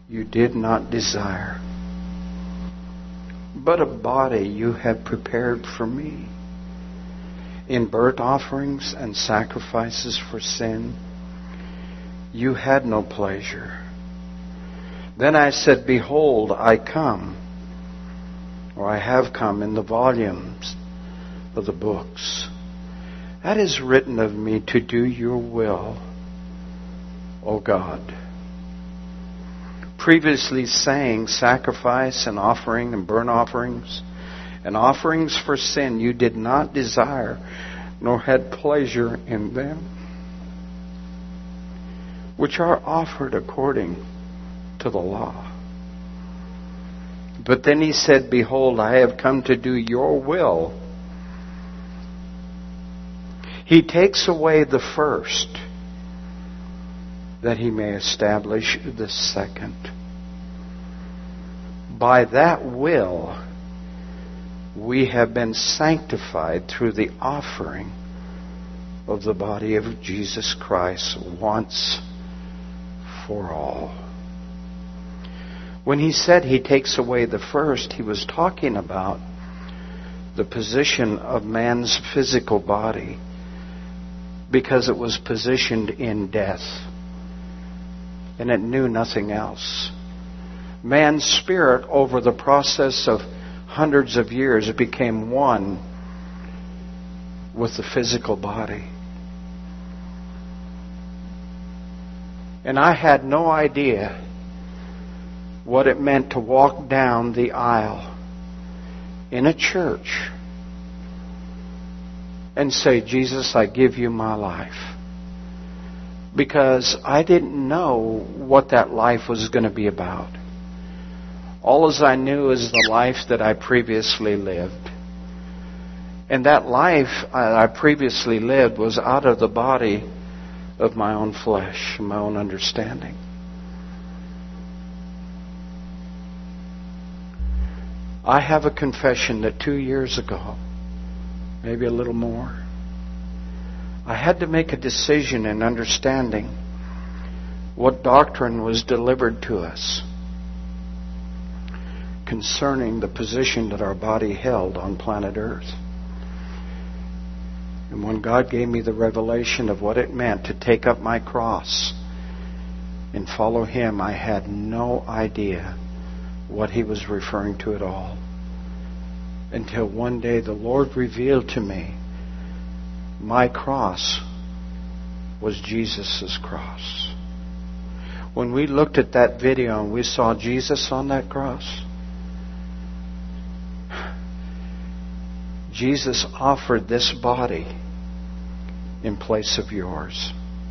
you did not desire, but a body you have prepared for me. In burnt offerings and sacrifices for sin, you had no pleasure. Then I said, behold, I come, or I have come in the volumes of the books. That is written of me to do your will, O God. Previously saying, sacrifice and offering and burnt offerings and offerings for sin you did not desire, nor had pleasure in them, which are offered according to the law. But then he said, behold, I have come to do your will. He takes away the first, that he may establish the second. By that will, we have been sanctified through the offering of the body of Jesus Christ once for all. When he said he takes away the first, he was talking about the position of man's physical body, because it was positioned in death and it knew nothing else. Man's spirit, over the process of hundreds of years, it became one with the physical body. And I had no idea what it meant to walk down the aisle in a church and say, Jesus, I give you my life. Because I didn't know what that life was going to be about. All as I knew is the life that I previously lived. And that life I previously lived was out of the body of my own flesh, my own understanding. I have a confession that 2 years ago, maybe a little more, I had to make a decision in understanding what doctrine was delivered to us concerning the position that our body held on planet Earth. And when God gave me the revelation of what it meant to take up my cross and follow Him, I had no idea what He was referring to at all. Until one day the Lord revealed to me my cross was Jesus' cross. When we looked at that video and we saw Jesus on that cross, Jesus offered this body in place of yours.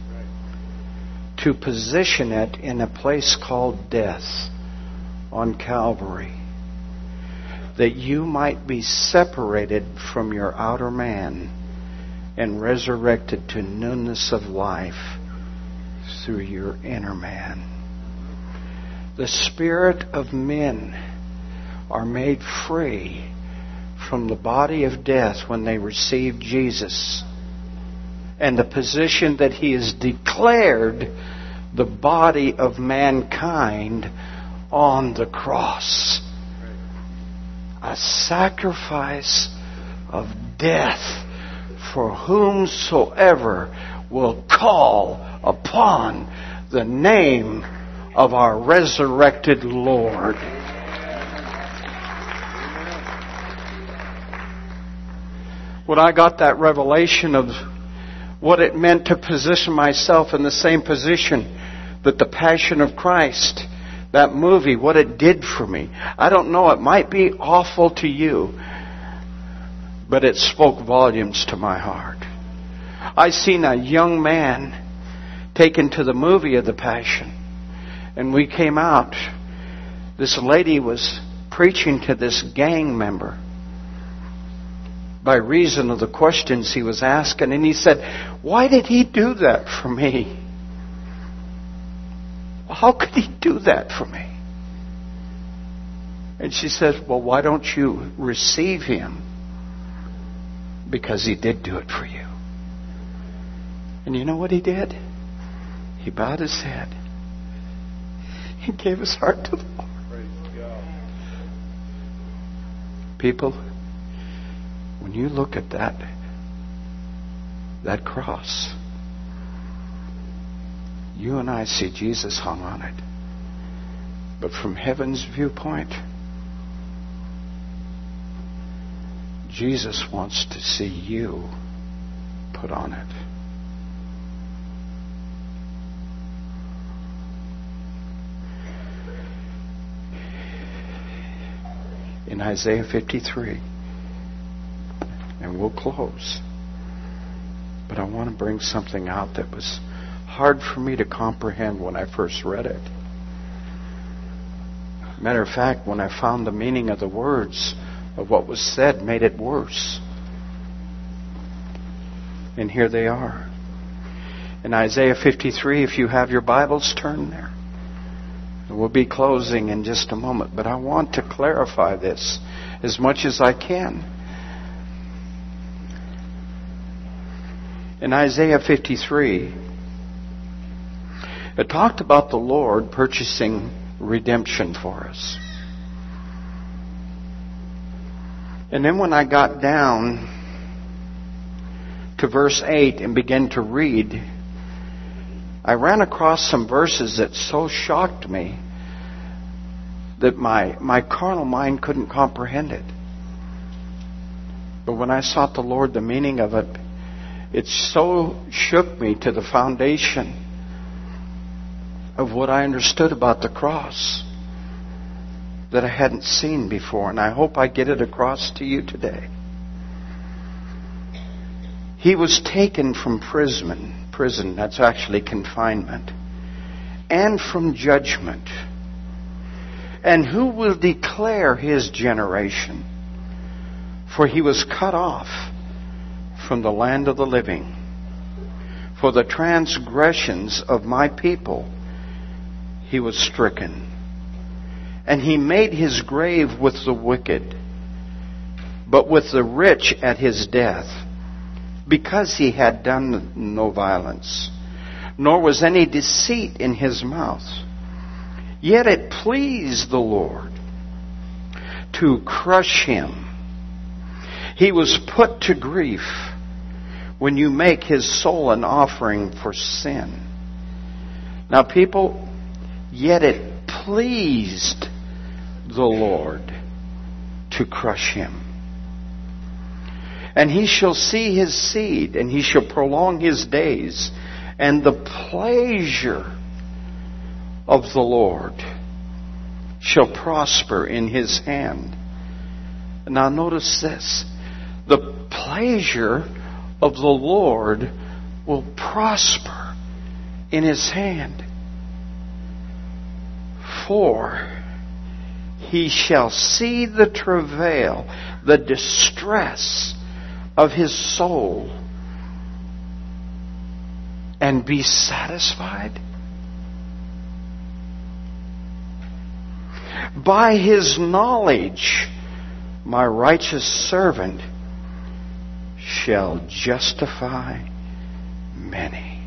To position it in a place called death on Calvary, that you might be separated from your outer man and resurrected to newness of life through your inner man. The spirit of men are made free from the body of death when they receive Jesus and the position that He has declared the body of mankind on the cross. A sacrifice of death for whomsoever will call upon the name of our resurrected Lord. When I got that revelation of what it meant to position myself in the same position that the Passion of Christ, that movie, what it did for me. I don't know, it might be awful to you, but it spoke volumes to my heart. I seen a young man taken to the movie of the Passion, and we came out. This lady was preaching to this gang member by reason of the questions he was asking, and he said, "Why did he do that for me? How could he do that for me?" And she says, "Well, why don't you receive him? Because he did do it for you." And you know what he did? He bowed his head. He gave his heart to the Lord. People, when you look at that cross, you and I see Jesus hung on it. But from heaven's viewpoint, Jesus wants to see you put on it. In Isaiah 53, and we'll close, but I want to bring something out that was hard for me to comprehend when I first read it. Matter of fact, when I found the meaning of the words of what was said, made it worse. And here they are. In Isaiah 53, if you have your Bibles, turn there. We'll be closing in just a moment, but I want to clarify this as much as I can. In Isaiah 53, it talked about the Lord purchasing redemption for us. And then when I got down to verse 8 and began to read, I ran across some verses that so shocked me that my carnal mind couldn't comprehend it. But when I sought the Lord, the meaning of it, it so shook me to the foundation of what I understood about the cross that I hadn't seen before. And I hope I get it across to you today. He was taken from prison, that's actually confinement, and from judgment. And who will declare his generation? For he was cut off from the land of the living. For the transgressions of my people he was stricken. And he made his grave with the wicked, but with the rich at his death, because he had done no violence, nor was any deceit in his mouth. Yet it pleased the Lord to crush him. He was put to grief when you make his soul an offering for sin. Now people, yet it pleased the Lord to crush him. And he shall see his seed, and he shall prolong his days, and the pleasure of the Lord shall prosper in his hand. Now notice this. The pleasure of the Lord will prosper in his hand. For he shall see the travail, the distress of his soul, and be satisfied. By his knowledge, my righteous servant shall justify many.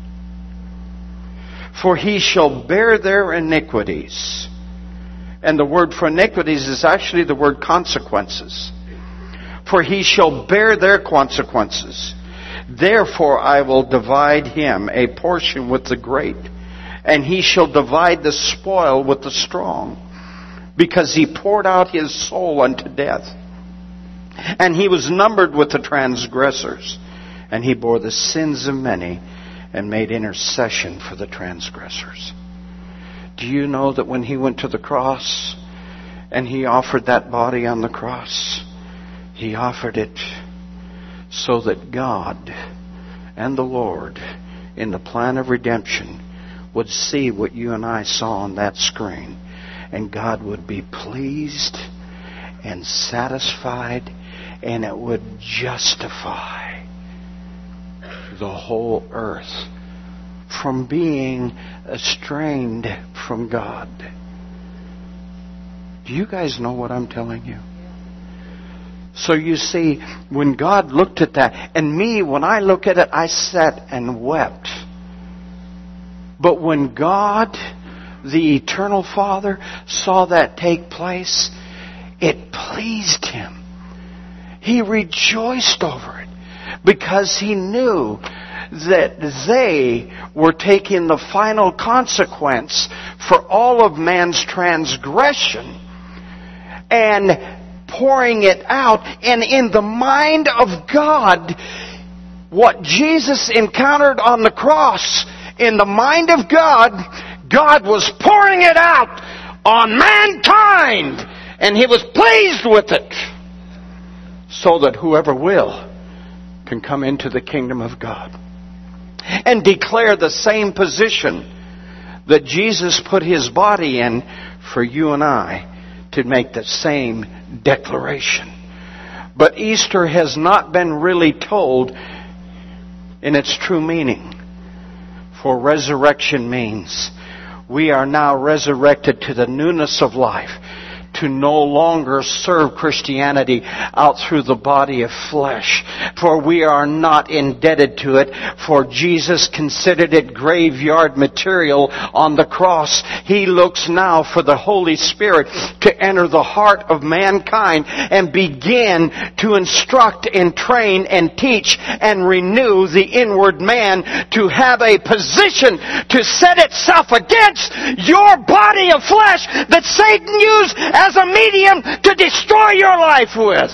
For he shall bear their iniquities. And the word for iniquities is actually the word consequences. For he shall bear their consequences. Therefore I will divide him a portion with the great, and he shall divide the spoil with the strong, because he poured out his soul unto death. And he was numbered with the transgressors, and he bore the sins of many, and made intercession for the transgressors. Do you know that when he went to the cross, and he offered that body on the cross, he offered it so that God and the Lord, in the plan of redemption, would see what you and I saw on that screen. And God would be pleased and satisfied, and it would justify the whole earth from being estranged from God. Do you guys know what I'm telling you? So you see, when God looked at that, and me, when I look at it, I sat and wept. But when God, the eternal Father saw that take place, it pleased Him. He rejoiced over it because He knew that they were taking the final consequence for all of man's transgression and pouring it out. And in the mind of God, what Jesus encountered on the cross, in the mind of God, God was pouring it out on mankind, and He was pleased with it, so that whoever will can come into the kingdom of God and declare the same position that Jesus put His body in for you and I to make the same declaration. But Easter has not been really told in its true meaning. For resurrection means we are now resurrected to the newness of life, to no longer serve Christianity out through the body of flesh. For we are not indebted to it, for Jesus considered it graveyard material on the cross. He looks now for the Holy Spirit to enter the heart of mankind and begin to instruct and train and teach and renew the inward man to have a position to set itself against your body of flesh that Satan used as a medium to destroy your life with.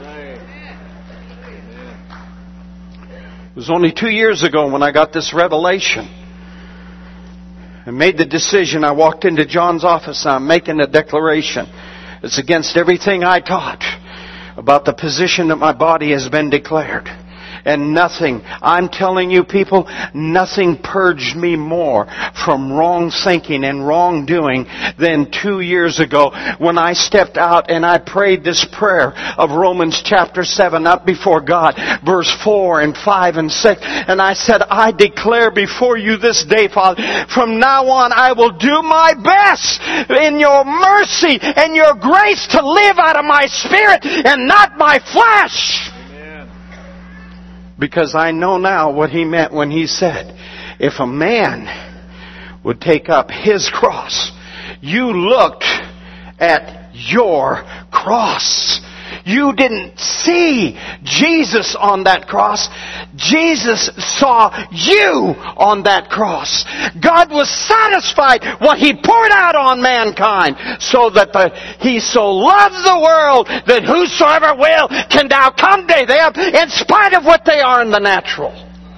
It was only 2 years ago when I got this revelation and made the decision. I walked into John's office and I'm making a declaration. It's against everything I taught about the position that my body has been declared. And nothing, I'm telling you people, nothing purged me more from wrong thinking and wrongdoing than 2 years ago when I stepped out and I prayed this prayer of Romans chapter 7 up before God, verse 4 and 5 and 6. And I said, I declare before you this day, Father, from now on I will do my best in your mercy and your grace to live out of my spirit and not my flesh. Because I know now what He meant when He said, if a man would take up his cross, you looked at your cross. You didn't see Jesus on that cross. Jesus saw you on that cross. God was satisfied what He poured out on mankind, so that He so loved the world that whosoever will can now come to Him in spite of what they are in the natural.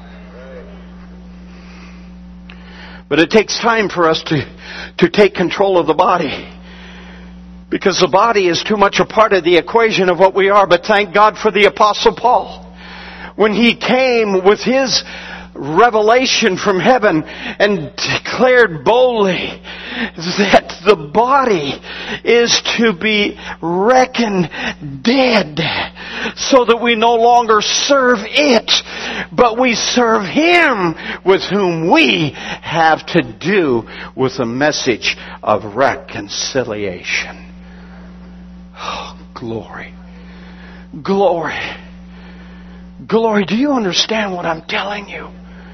But it takes time for us to take control of the body. Because the body is too much a part of the equation of what we are. But thank God for the Apostle Paul. When he came with his revelation from heaven and declared boldly that the body is to be reckoned dead, so that we no longer serve it, but we serve Him with whom we have to do with a message of reconciliation. Oh, glory. Glory. Glory. Do you understand what I'm telling you?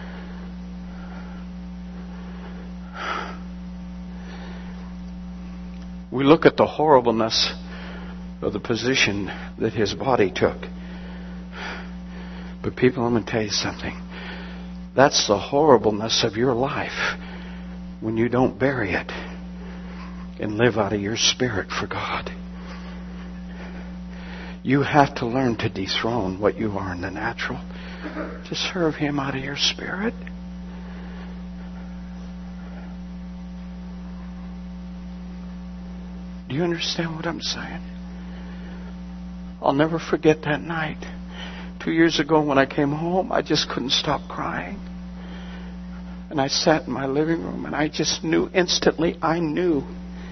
We look at the horribleness of the position that His body took. But people, I'm going to tell you something. That's the horribleness of your life when you don't bury it and live out of your spirit for God. You have to learn to dethrone what you are in the natural, to serve Him out of your spirit. Do you understand what I'm saying? I'll never forget that night. 2 years ago when I came home, I just couldn't stop crying. And I sat in my living room and I just knew instantly, I knew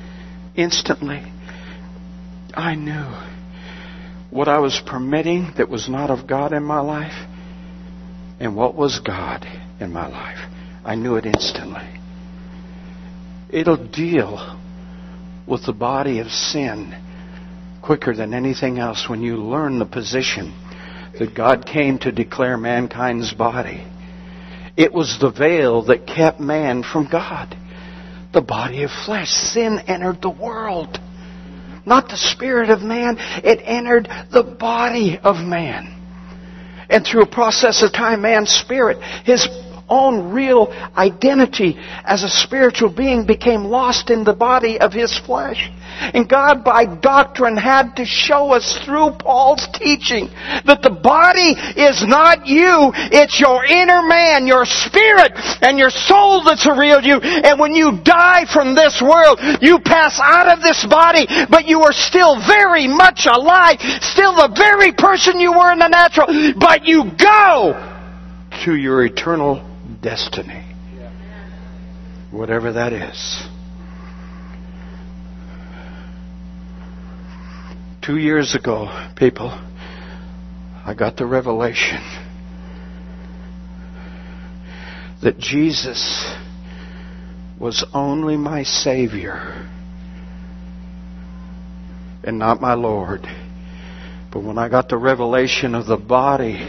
what I was permitting that was not of God in my life and what was God in my life. I knew it instantly. It'll deal with the body of sin quicker than anything else when you learn the position that God came to declare mankind's body. It was the veil that kept man from God. the body of flesh. Sin entered the world. Not the spirit of man. It entered the body of man. And through a process of time, man's spirit, his own real identity as a spiritual being, became lost in the body of his flesh. And God, by doctrine, had to show us through Paul's teaching that the body is not you. It's your inner man, your spirit, and your soul that's the real you. And when you die from this world, you pass out of this body, but you are still very much alive, still the very person you were in the natural, but you go to your eternal destiny. Whatever that is. 2 years ago, people, I got the revelation that Jesus was only my Savior and not my Lord. But when I got the revelation of the body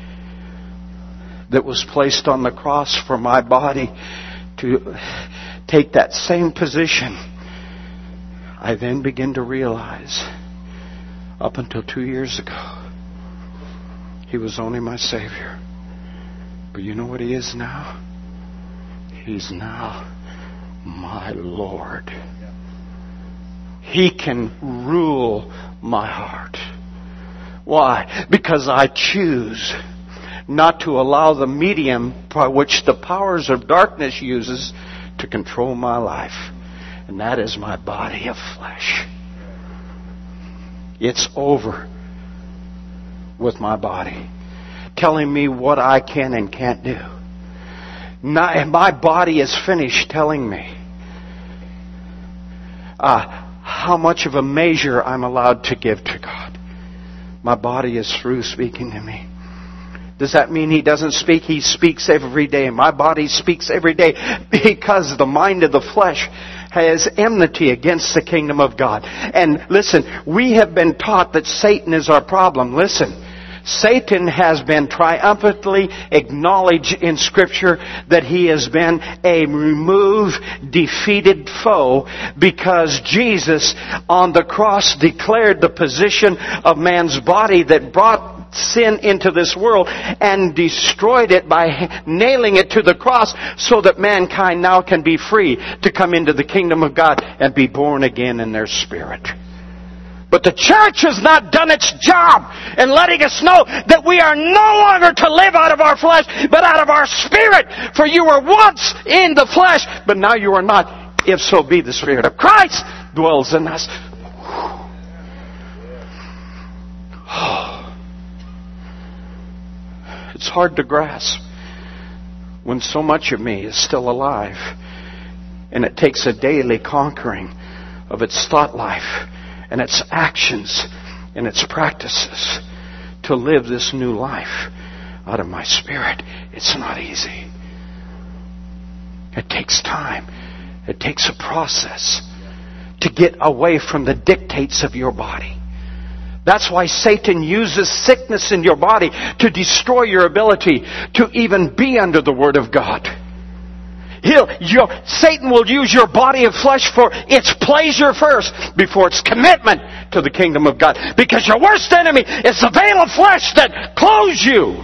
that was placed on the cross for my body to take that same position, I then began to realize, up until 2 years ago, He was only my Savior. But you know what He is now? He's now my Lord. He can rule my heart. Why? Because I choose not to allow the medium by which the powers of darkness uses to control my life. And that is my body of flesh. It's over with my body, telling me what I can and can't do. My body is finished telling me how much of a measure I'm allowed to give to God. My body is through speaking to me. Does that mean He doesn't speak? He speaks every day. My body speaks every day because the mind of the flesh has enmity against the kingdom of God. And listen, we have been taught that Satan is our problem. Listen, Satan has been triumphantly acknowledged in Scripture that he has been a removed, defeated foe because Jesus on the cross declared the position of man's body that brought sin into this world and destroyed it by nailing it to the cross so that mankind now can be free to come into the kingdom of God and be born again in their spirit. But the church has not done its job in letting us know that we are no longer to live out of our flesh, but out of our spirit. For you were once in the flesh, but now you are not, if so be the Spirit of Christ dwells in us. It's hard to grasp when so much of me is still alive, and it takes a daily conquering of its thought life and its actions and its practices to live this new life out of my spirit. It's not easy. It takes time. It takes a process to get away from the dictates of your body. That's why Satan uses sickness in your body to destroy your ability to even be under the Word of God. Satan will use your body of flesh for its pleasure first before its commitment to the kingdom of God. Because your worst enemy is the veil of flesh that clothes you.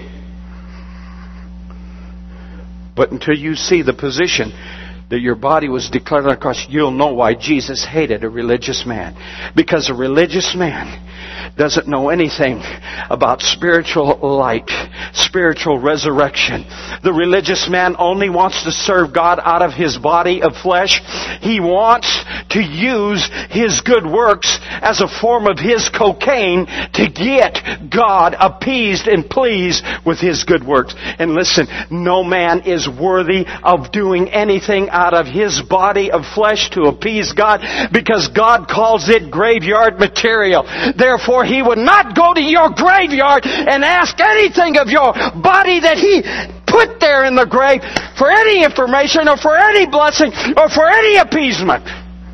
But until you see the position that your body was declared on the cross, you'll know why Jesus hated a religious man. Because a religious man doesn't know anything about spiritual light, spiritual resurrection. The religious man only wants to serve God out of his body of flesh. He wants to use his good works as a form of his cocaine to get God appeased and pleased with his good works. And listen, no man is worthy of doing anything out of his body of flesh to appease God, because God calls it graveyard material. Therefore, He would not go to your graveyard and ask anything of your body that He put there in the grave for any information or for any blessing or for any appeasement.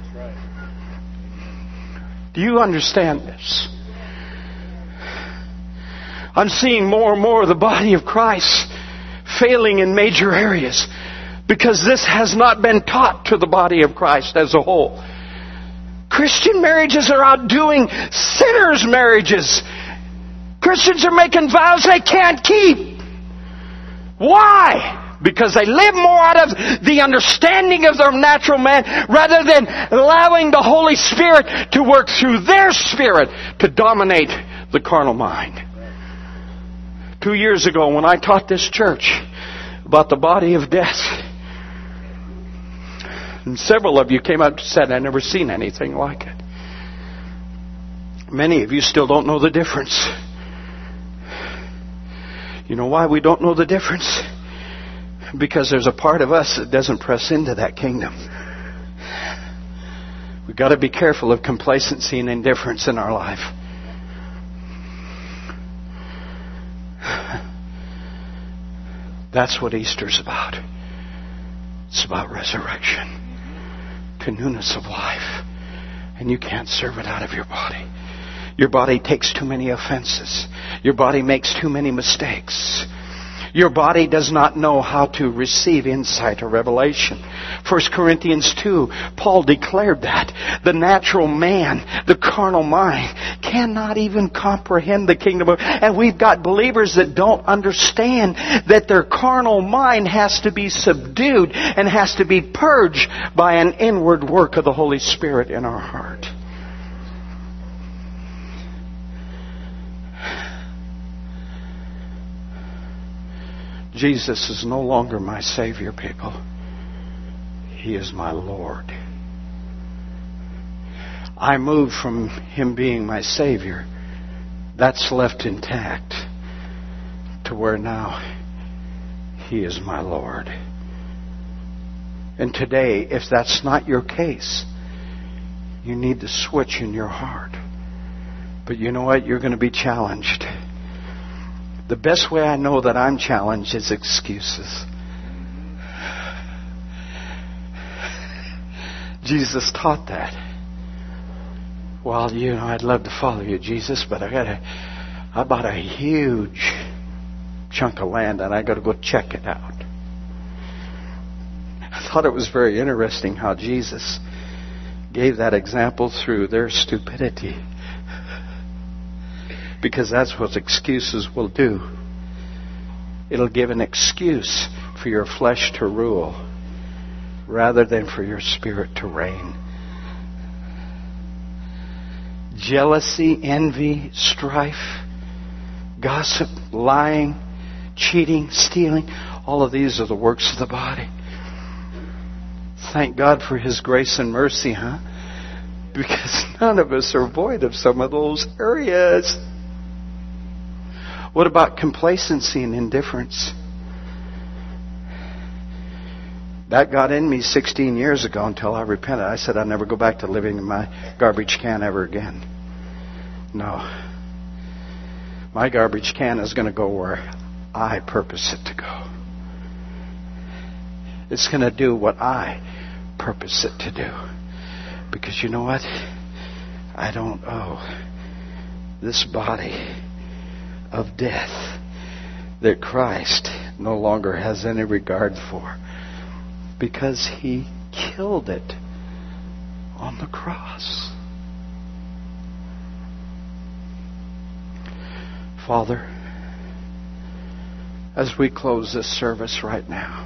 Do you understand this? I'm seeing more and more of the body of Christ failing in major areas Because this has not been taught to the body of Christ as a whole. Christian marriages are outdoing sinners' marriages. Christians are making vows they can't keep. Why? Because they live more out of the understanding of their natural man rather than allowing the Holy Spirit to work through their spirit to dominate the carnal mind. 2 years ago when I taught this church about the body of death, and several of you came up and said, I've never seen anything like it. Many of you still don't know the difference. You know why we don't know the difference? Because there's a part of us that doesn't press into that kingdom. We've got to be careful of complacency and indifference in our life. That's what Easter's about. It's about resurrection to newness of life. And you can't serve it out of your body. Your body takes too many offenses. Your body makes too many mistakes. Your body does not know how to receive insight or revelation. 1 Corinthians 2, Paul declared that. The natural man, the carnal mind, cannot even comprehend the kingdom of... And we've got believers that don't understand that their carnal mind has to be subdued and has to be purged by an inward work of the Holy Spirit in our heart. Jesus is no longer my Savior, people. He is my Lord. I moved from Him being my Savior. That's left intact. To where now He is my Lord. And today, if that's not your case, you need to switch in your heart. But you know what? You're going to be challenged. The best way I know that I'm challenged is excuses. Jesus taught that. Well, I'd love to follow you, Jesus, but I bought a huge chunk of land and I got to go check it out. I thought it was very interesting how Jesus gave that example through their stupidity. Because that's what excuses will do. It'll give an excuse for your flesh to rule rather than for your spirit to reign. Jealousy, envy, strife, gossip, lying, cheating, stealing, all of these are the works of the body. Thank God for His grace and mercy, huh? Because none of us are void of some of those areas. What about complacency and indifference? That got in me 16 years ago until I repented. I said I'd never go back to living in my garbage can ever again. No. My garbage can is going to go where I purpose it to go. It's going to do what I purpose it to do. Because you know what? I don't owe this body of death that Christ no longer has any regard for, because He killed it on the cross. Father, as we close this service right now,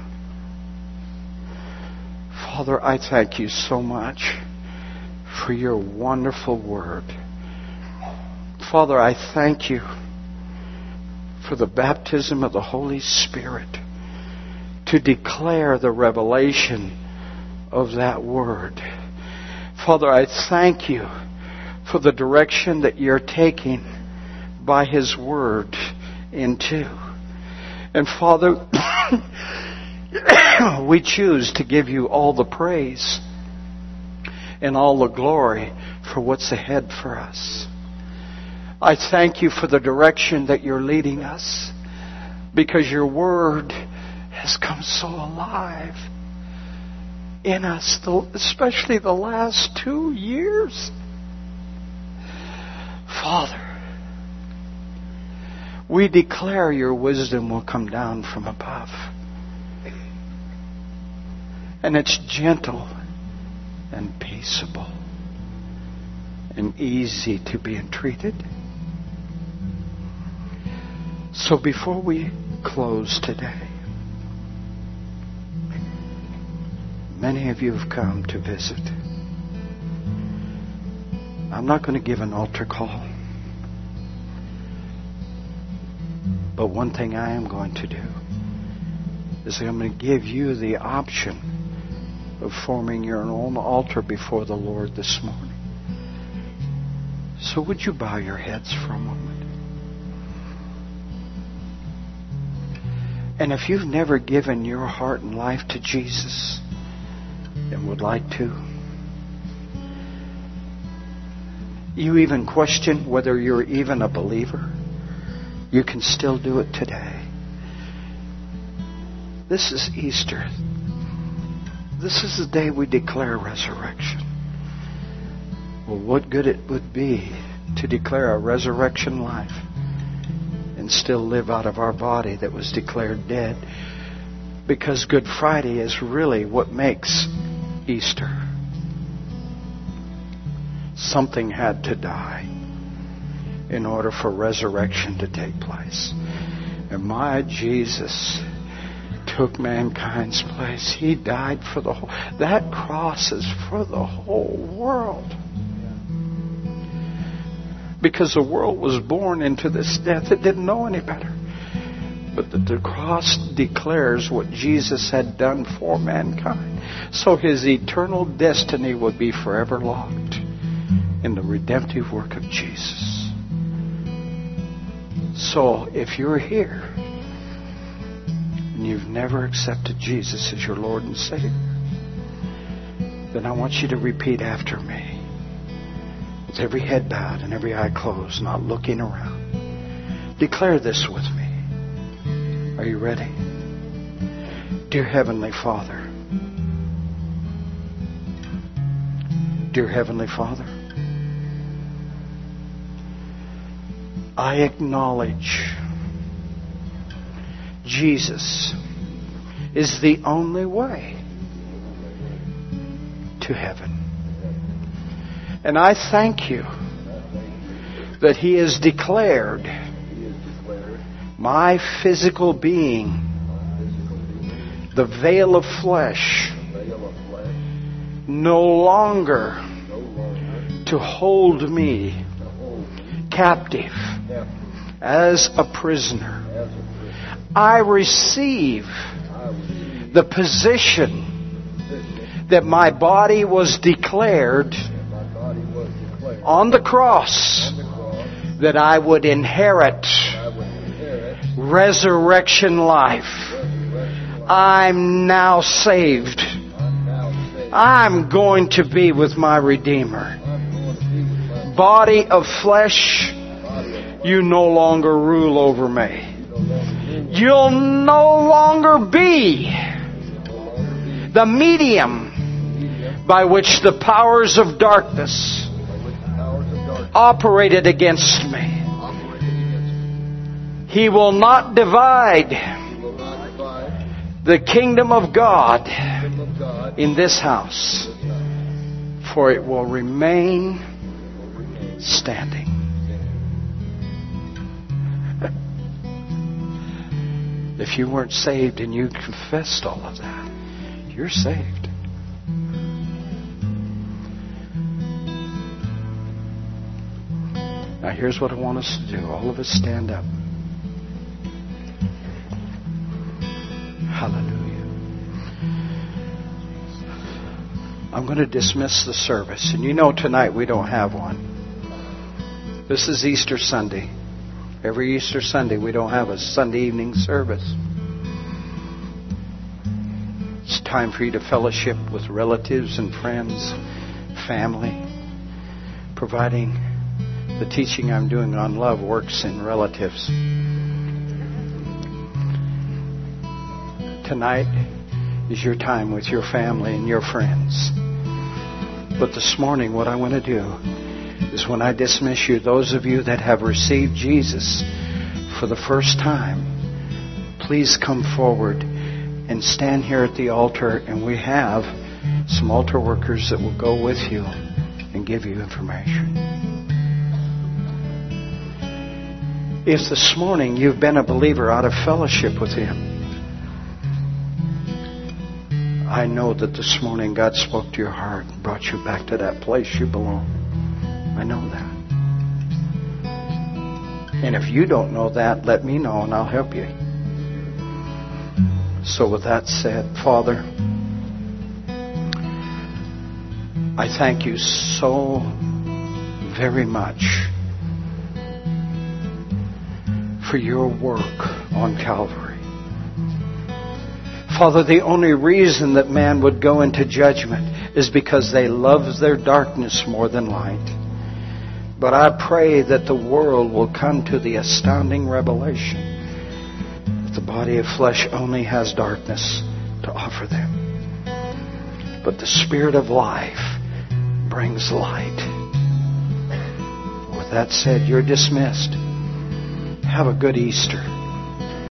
Father, I thank You so much for Your wonderful word. Father, I thank You for the baptism of the Holy Spirit to declare the revelation of that word. Father, I thank You for the direction that You're taking by His word into. And Father, we choose to give You all the praise and all the glory for what's ahead for us. I thank You for the direction that You're leading us, because Your word has come so alive in us, especially the last 2 years. Father, we declare Your wisdom will come down from above. And it's gentle and peaceable and easy to be entreated. So before we close today, many of you have come to visit. I'm not going to give an altar call. But one thing I am going to do is I'm going to give you the option of forming your own altar before the Lord this morning. So would you bow your heads for a moment? And if you've never given your heart and life to Jesus and would like to, you even question whether you're even a believer, you can still do it today. This is Easter. This is the day we declare resurrection. Well, what good it would be to declare a resurrection life and still live out of our body that was declared dead. Because Good Friday is really what makes Easter. Something had to die in order for resurrection to take place. And my Jesus took mankind's place. He died for the whole. That cross is for the whole world. Because the world was born into this death. It didn't know any better. But the cross declares what Jesus had done for mankind. So his eternal destiny would be forever locked in the redemptive work of Jesus. So if you're here and you've never accepted Jesus as your Lord and Savior, then I want you to repeat after me. With every head bowed and every eye closed, not looking around. Declare this with me. Are you ready? Dear Heavenly Father. Dear Heavenly Father. I acknowledge Jesus is the only way to heaven. And I thank you that He has declared my physical being, the veil of flesh, no longer to hold me captive as a prisoner. I receive the position that my body was declared on the cross, that I would inherit resurrection life. I'm now saved. I'm going to be with my Redeemer. Body of flesh, you no longer rule over me. You'll no longer be the medium by which the powers of darkness operated against me. He will not divide the kingdom of God in this house, for it will remain standing. If you weren't saved and you confessed all of that, you're saved. Now here's what I want us to do. All of us stand up. Hallelujah. I'm going to dismiss the service. And you know tonight we don't have one. This is Easter Sunday. Every Easter Sunday we don't have a Sunday evening service. It's time for you to fellowship with relatives and friends, family, providing the teaching I'm doing on love works in relatives. Tonight is your time with your family and your friends. But this morning, what I want to do is when I dismiss you, those of you that have received Jesus for the first time, please come forward and and stand here at the altar, and we have some altar workers that will go with you and give you information. If this morning you've been a believer out of fellowship with Him, I know that this morning God spoke to your heart and brought you back to that place you belong. I know that. And if you don't know that, let me know and I'll help you. So with that said, Father, I thank you so very much for your work on Calvary. Father, the only reason that man would go into judgment is because they love their darkness more than light. But I pray that the world will come to the astounding revelation that the body of flesh only has darkness to offer them. But the Spirit of life brings light. With that said, you're dismissed. Have a good Easter.